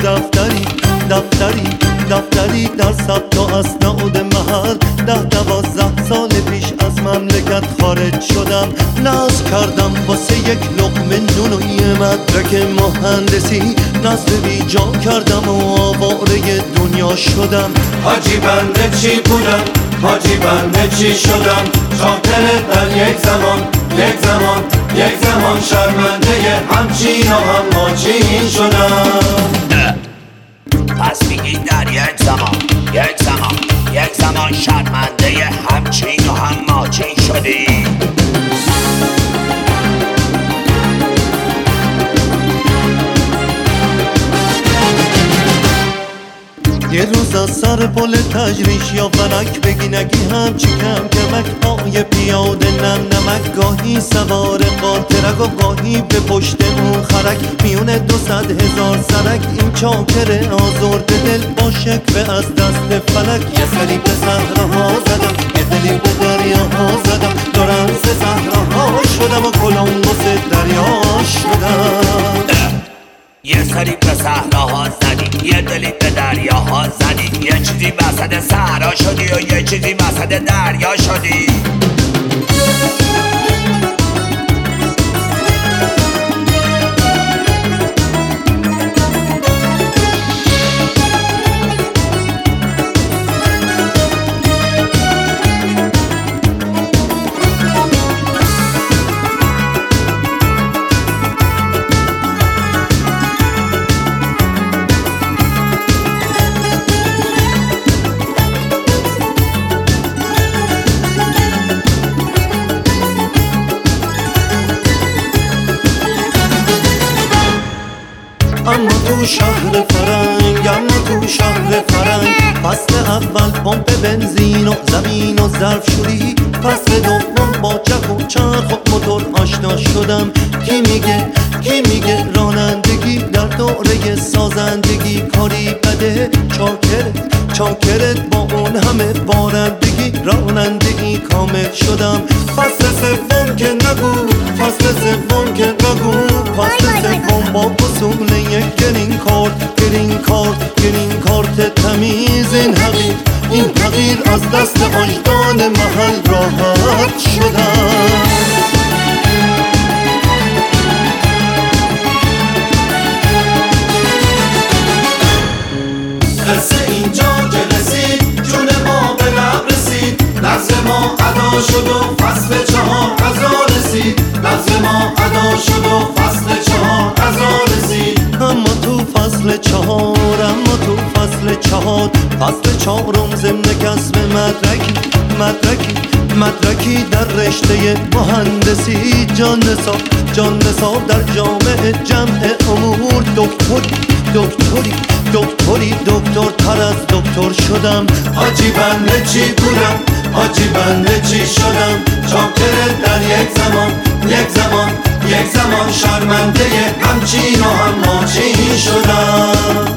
دفتری در ثبت و اسناد محل 10-12 سال پیش از مملکت خارج شدم. نصب کردم واسه یک لقمه نون و یه مدرک مهندسی، نصب بی جا کردم و آواره دنیا شدم. حاجی بنده چی بودم، حاجی بنده چی شدم، شاکرت در یک زمان شرمنده همچین و هماچین شدم. پس میگی در یک زمان شرمنده همچین و هماچین شدی. یه روز از سر پل تجریش یا ونک بگی نگی همچی کم کمک پای پیاده نمک، گاهی سوار قاطرک و گاهی به پشت اون خرک، میونه 200,000 سرک. این چاکر آزرده دل با شکوه از دست فلک. یه سری به صحراها زدم، یه دلی به دریاها زدم، دوران سه صحراها شدم و کلمبوس دریا شدم. یه سری به صحراها زدی، یه دلی به دریاها زدی، یه چیزی وسط صحرا شدی و یه چیزی وسط دریا شدی. اما تو شهر فرنگ فصل اول پمپ بنزین و زمین و ظرف شوری، فصل دوم با چک و چرخ و موتور آشنا شدم. کی میگه رانندگی در دوره سازندگی کاری بده، چاکرت با اون همه بارندگی رانندگی کامل شدم. فصل سوم که نگو فصل سوم با وصول یک گرین کارت تمیز. این حقیر از دست آجدان محل راحت شدم. قصه اینجا که رسید جون ما به لب رسید، نظر ما ادا شد و فصل 4 قضا رسید، نظر ما ادا شد و فصل 4 قضا رسید. اما تو فصل 4 فصل 4 ضمن کسب مدرکی در رشته مهندسی، جان نصاب در جامعه جمع امور، دکتر تر از دکتر شدم. حاجی بنده چی بودم، حاجی بنده چی شدم، چاکرت در یک زمان شرمنده همچین و هماچین شدم.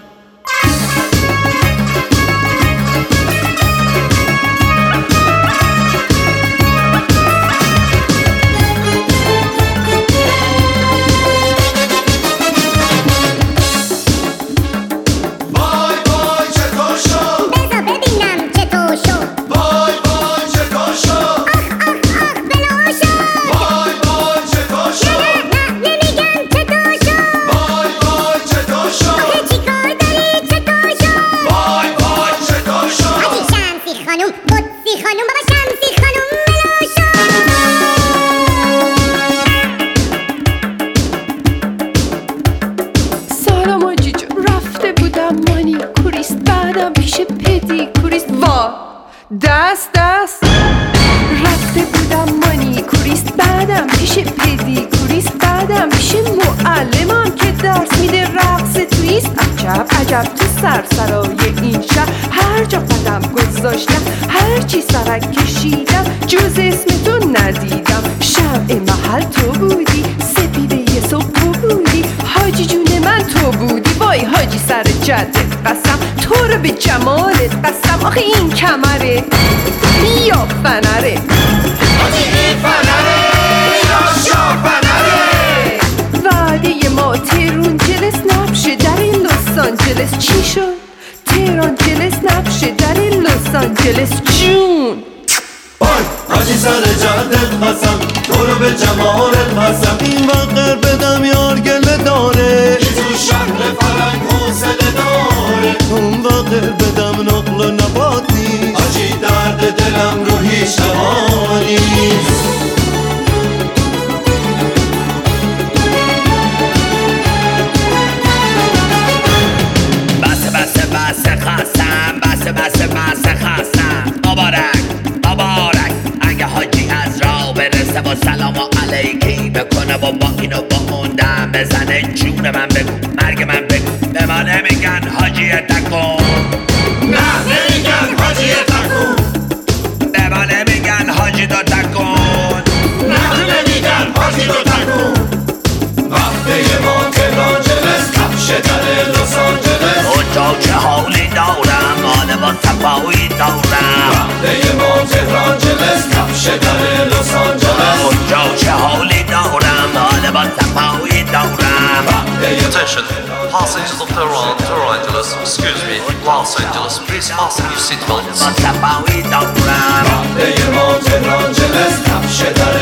دست رفته بودم مانیکوریست، بعدم پیش پدیکوریست، بعدم پیش معلمم که درس میده رقص تویست. عجب تو سرسرای این شهر هر جا قدم گذاشتم، هر چی سرک کشیدم جز اسم تو ندیدم. شمع محل تو بودی، سپیده صبح تو بودی، حاجی جون من تو بودی. وای حاجی سر جدت قسم، تو رو به جمالت قسم. آخه این کمره یا فنره، حاجی این فنره یا شا فنره. وعده ما ترون جلس نبشه در این 2 آنجلس چی شد؟ تهرانجلس نقشه در لس آنجلس جون. حاجی سر جدت قسم تو رو به جمالت قسم این وقت بدم یار گله داره تو شهر فرنگ حوصله داره اون وقت بدم نقل و نباتی حاجی درد دلم رو هیچ دوا نیست بسه خستم بسه خستم مبارک اگه حاجی از راه برسه با سلام و علیکی بکنه و با اینو با اون دم بزنه جون من بگو مرگ من بگو به ما نمیگن حاجی تکون نه نمیگن حاجی تکون به ما نمیگن حاجی دو تکون نه نمیگن حاجی دو تکون وقته ما تهرانجلس کفش در لس آنجلس اونجا چه حالی دارم حال با صفایی دارم وقته ما تهرانجلس کفش در لس آنجلس اونجا چه حالی دارم حال با صفایی دارم Attention, passengers of Tehran, Tehrangeles, excuse me, Los Angeles, please fasten your seatbelts. با صفایی دارم وقته ما تهرانجلس کفش در